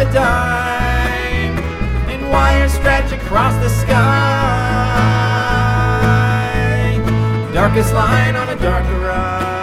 a dime, and wires stretch across the sky. Darkest line on a dark horizon.